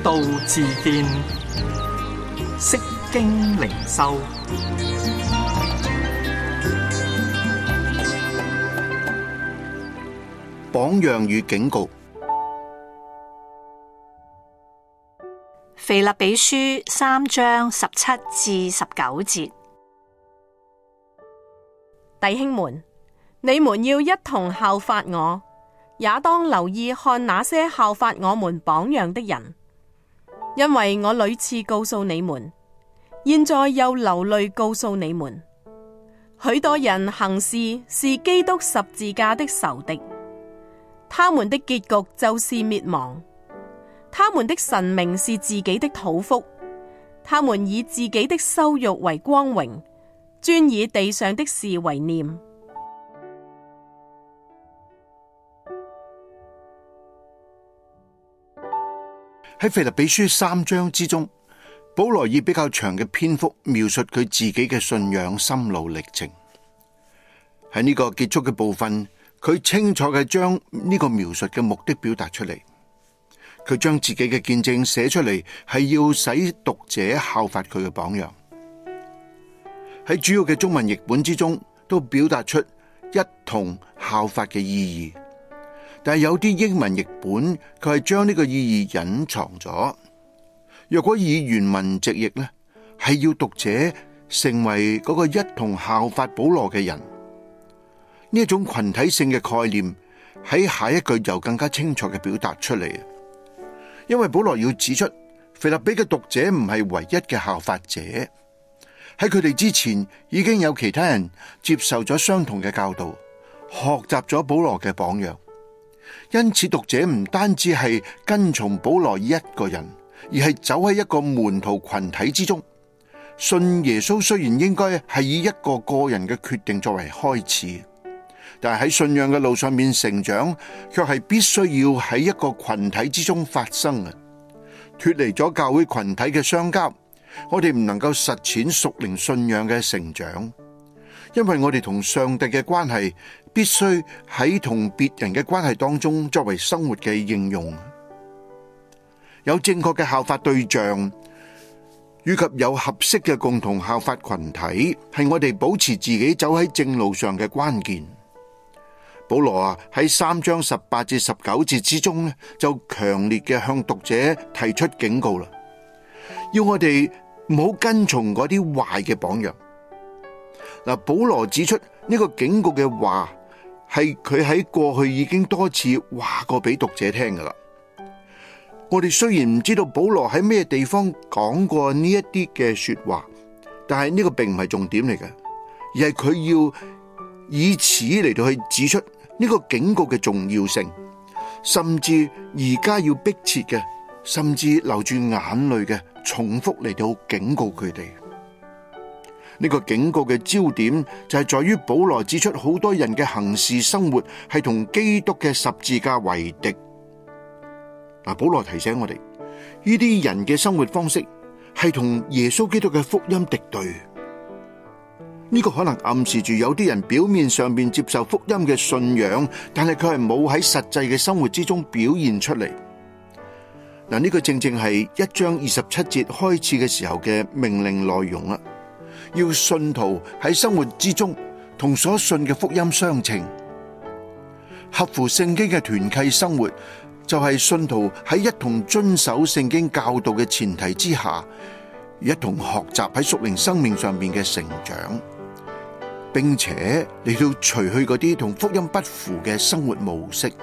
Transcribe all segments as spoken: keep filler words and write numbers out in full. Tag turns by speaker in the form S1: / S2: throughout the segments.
S1: 道自見，釋經靈修。
S2: 榜樣與警告。
S3: 腓立比書三章十七至十九節，弟兄們，你們要一同效法我，也當留意看那些效法我們榜樣的人，因為我屢次告訴你們，現在又流淚告訴你們，許多人行事是基督十字架的仇敵，他們的結局就是滅亡。他們的神明是自己的肚腹，他們以自己的羞辱為光榮，專以地上的事為念。
S2: 喺腓立比書三章之中，保羅以比較長嘅篇幅描述佢自己嘅信仰心路歷程。喺呢個結束嘅部分，佢清楚嘅將呢個描述嘅目的表達出嚟。佢將自己嘅見證寫出嚟，係要使讀者效法佢嘅榜樣。喺主要嘅中文譯本之中，都表達出一同效法嘅意義。但係有啲英文譯本，佢係將呢個意義隱藏咗。若果以原文直譯呢，係要讀者成為嗰個一同效法保羅嘅人。呢一種群體性嘅概念喺下一句就更加清楚嘅表達出嚟。因為保羅要指出，腓立比嘅讀者唔係唯一嘅效法者，喺佢哋之前已經有其他人接受咗相同嘅教導，學習咗保羅嘅榜樣。因此讀者唔單止係跟從保羅一個人，而係走喺一個門徒群體之中。信耶穌雖然應該係以一個個人嘅決定作為開始，但係喺信仰嘅路上面成長，卻係必須要喺一個群體之中發生嘅。脫離咗教會群體嘅相交，我哋唔能夠實踐屬靈信仰嘅成長，因為我哋同上帝嘅關係必須喺同別人嘅關係當中作為生活嘅應用。有正確嘅效法對象，以及有合適嘅共同效法群體，係我哋保持自己走喺正路上嘅關鍵。保羅啊，喺三章十八至十九節之中呢，就強烈嘅向讀者提出警告啦，要我哋唔好跟從嗰啲壞嘅榜樣。嗱，保羅指出呢個警告嘅話係佢喺過去已經多次話過俾讀者聽噶啦。我哋雖然唔知道保羅喺咩地方講過呢一啲嘅說話，但係呢個並唔係重點嚟嘅，而係佢要以此嚟到去指出呢個警告嘅重要性，甚至而家要迫切嘅，甚至流住眼淚嘅，重複嚟到警告佢哋。呢個警告嘅焦點就係在於保羅指出好多人嘅行事生活係同基督嘅十字架為敵。嗱，保羅提醒我哋，呢啲人嘅生活方式係同耶穌基督嘅福音敵對。呢個可能暗示住有啲人表面上面接受福音嘅信仰，但係佢係冇喺實際嘅生活之中表現出嚟。嗱，呢個正正係一章二十七節開始嘅時候嘅命令內容啦。要信徒喺生活之中同所信嘅福音相稱，合乎聖經嘅團契生活，就係信徒喺一同遵守聖經教導嘅前提之下，一同學習喺屬靈生命上面嘅成長，並且嚟到除去嗰啲同福音不符嘅生活模式。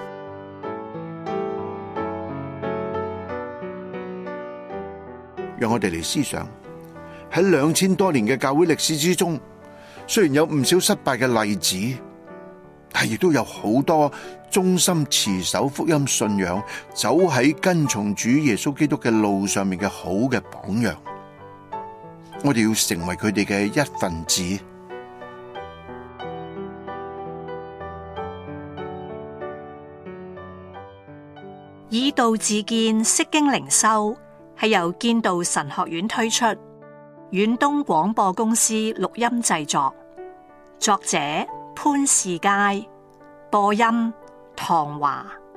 S2: 讓我哋嚟思想，喺兩千多年嘅教會歷史之中，雖然有唔少失敗嘅例子，但亦都有好多忠心持守福音信仰，走喺跟從主耶穌基督嘅路上面嘅好嘅榜樣。我哋要成為佢哋嘅一份子。
S3: 以道自見，釋經靈修係由建道神學院推出，遠東廣播公司錄音製作，作者潘士佳，播音唐華。